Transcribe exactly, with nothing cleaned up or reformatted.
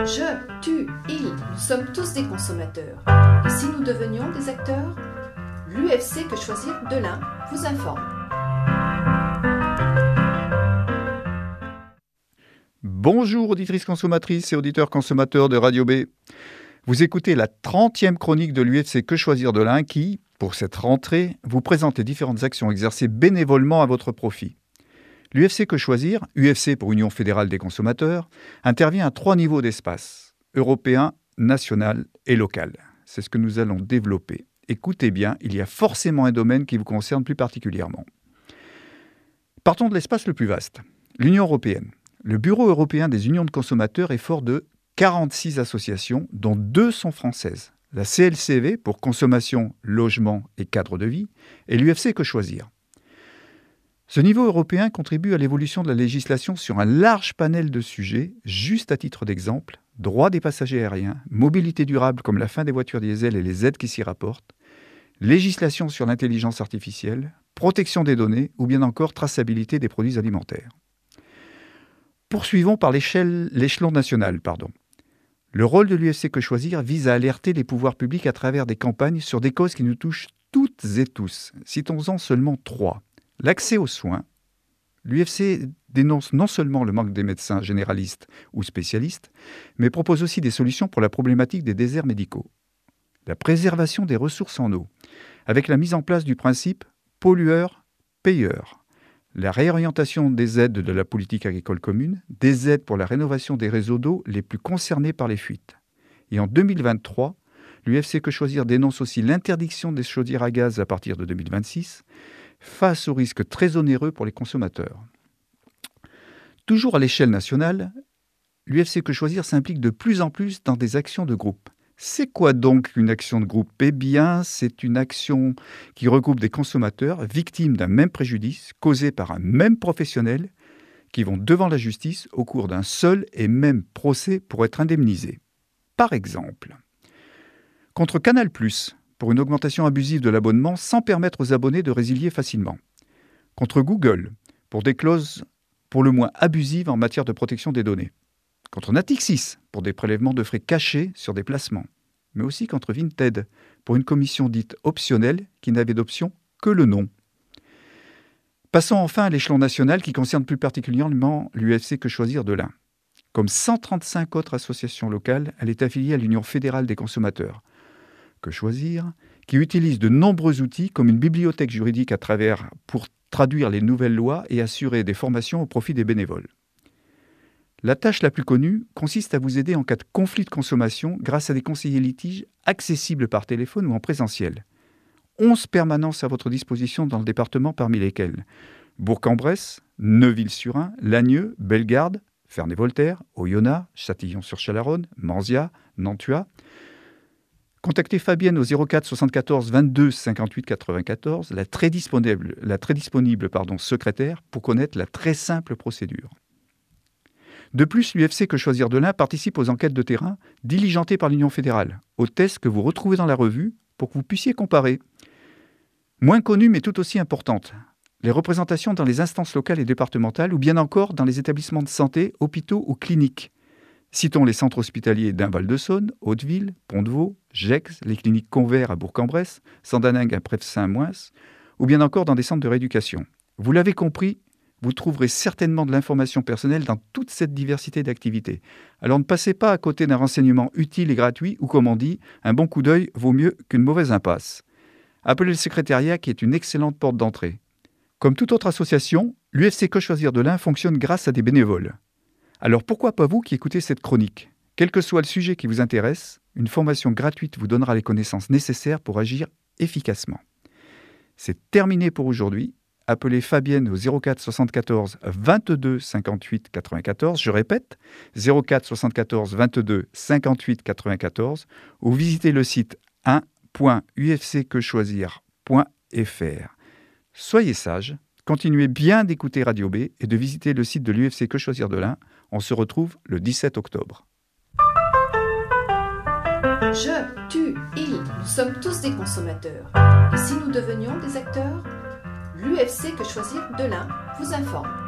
Je, tu, il, nous sommes tous des consommateurs. Et si nous devenions des acteurs? L'U F C Que Choisir de l'Ain vous informe. Bonjour auditrices consommatrices et auditeurs consommateurs de Radio B. Vous écoutez la trentième chronique de l'U F C Que Choisir de l'Ain qui, pour cette rentrée, vous présente les différentes actions exercées bénévolement à votre profit. L'U F C Que Choisir, U F C pour Union fédérale des consommateurs, intervient à trois niveaux d'espace, européen, national et local. C'est ce que nous allons développer. Écoutez bien, il y a forcément un domaine qui vous concerne plus particulièrement. Partons de l'espace le plus vaste, l'Union européenne. Le Bureau européen des unions de consommateurs est fort de quarante-six associations, dont deux sont françaises. La C L C V pour consommation, logement et cadre de vie, et l'U F C Que Choisir. Ce niveau européen contribue à l'évolution de la législation sur un large panel de sujets, juste à titre d'exemple, droit des passagers aériens, mobilité durable comme la fin des voitures diesel et les aides qui s'y rapportent, législation sur l'intelligence artificielle, protection des données ou bien encore traçabilité des produits alimentaires. Poursuivons par l'échelle, l'échelon national. Pardon. Le rôle de l'U F C Que Choisir vise à alerter les pouvoirs publics à travers des campagnes sur des causes qui nous touchent toutes et tous. Citons-en seulement trois. L'accès aux soins. L'U F C dénonce non seulement le manque des médecins généralistes ou spécialistes, mais propose aussi des solutions pour la problématique des déserts médicaux. La préservation des ressources en eau, avec la mise en place du principe pollueur-payeur. La réorientation des aides de la politique agricole commune, des aides pour la rénovation des réseaux d'eau les plus concernés par les fuites. Et en deux mille vingt-trois, l'U F C Que Choisir dénonce aussi l'interdiction des chaudières à gaz à partir de deux mille vingt-six, face aux risques très onéreux pour les consommateurs. Toujours à l'échelle nationale, l'U F C Que Choisir s'implique de plus en plus dans des actions de groupe. C'est quoi donc une action de groupe? Eh bien, c'est une action qui regroupe des consommateurs victimes d'un même préjudice causé par un même professionnel qui vont devant la justice au cours d'un seul et même procès pour être indemnisés. Par exemple, contre Canal plus, pour une augmentation abusive de l'abonnement sans permettre aux abonnés de résilier facilement. Contre Google, pour des clauses pour le moins abusives en matière de protection des données. Contre Natixis, pour des prélèvements de frais cachés sur des placements. Mais aussi contre Vinted, pour une commission dite optionnelle qui n'avait d'option que le nom. Passons enfin à l'échelon national qui concerne plus particulièrement l'U F C Que Choisir de l'Ain. Comme cent trente-cinq autres associations locales, elle est affiliée à l'Union fédérale des consommateurs. Que Choisir, qui utilise de nombreux outils comme une bibliothèque juridique à travers pour traduire les nouvelles lois et assurer des formations au profit des bénévoles. La tâche la plus connue consiste à vous aider en cas de conflit de consommation grâce à des conseillers litiges accessibles par téléphone ou en présentiel. onze permanences à votre disposition dans le département parmi lesquelles Bourg-en-Bresse, Neuville-sur-Ain, Lagnieu, Bellegarde, Ferney-Voltaire, Oyonnax, Châtillon-sur-Chalaronne, Manzia, Nantua. Contactez Fabienne au zéro quatre soixante-quatorze vingt-deux cinquante-huit quatre-vingt-quatorze, la très disponible, la très disponible pardon, secrétaire, pour connaître la très simple procédure. De plus, l'U F C Que Choisir de l'Ain participe aux enquêtes de terrain diligentées par l'Union fédérale, aux tests que vous retrouvez dans la revue pour que vous puissiez comparer. Moins connues mais tout aussi importantes, les représentations dans les instances locales et départementales ou bien encore dans les établissements de santé, hôpitaux ou cliniques. Citons les centres hospitaliers d'Ain-Val-de-Saône, Hauteville, Pont-de-Vaux, Gex, les cliniques Convert à Bourg-en-Bresse, Sandaningue à Prèves-Saint-Moins, ou bien encore dans des centres de rééducation. Vous l'avez compris, vous trouverez certainement de l'information personnelle dans toute cette diversité d'activités. Alors ne passez pas à côté d'un renseignement utile et gratuit ou, comme on dit, un bon coup d'œil vaut mieux qu'une mauvaise impasse. Appelez le secrétariat qui est une excellente porte d'entrée. Comme toute autre association, l'U F C Que Choisir de l'Ain fonctionne grâce à des bénévoles. Alors pourquoi pas vous qui écoutez cette chronique? Quel que soit le sujet qui vous intéresse, une formation gratuite vous donnera les connaissances nécessaires pour agir efficacement. C'est terminé pour aujourd'hui. Appelez Fabienne au zéro quatre soixante-quatorze vingt-deux cinquante-huit quatre-vingt-quatorze, je répète, zéro quatre soixante-quatorze vingt-deux cinquante-huit quatre-vingt-quatorze, ou visitez le site un point u f c que choisir point f r. Soyez sages, continuez bien d'écouter Radio B et de visiter le site de l'U F C Que Choisir de l'Ain. On se retrouve le dix-sept octobre. Je, tu, il, nous sommes tous des consommateurs. Et si nous devenions des acteurs? L'U F C Que Choisir de l'Ain vous informe.